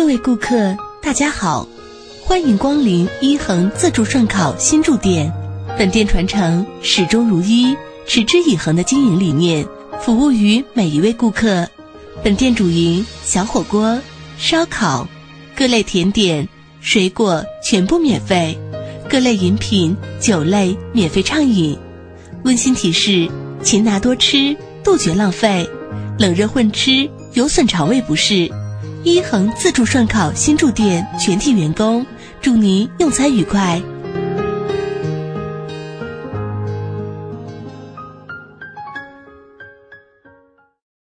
位顾客，大家好，欢迎光临一恒自助涮烤新筑店。本店传承始终如一、持之以恒的经营理念，服务于每一位顾客。本店主营小火锅、烧烤、各类甜点、水果全部免费，各类饮品、酒类免费畅饮。温馨提示：勤拿多吃，杜绝浪费，冷热混吃有损肠胃不适。一恒自助涮烤新筑店全体员工祝您用餐愉快，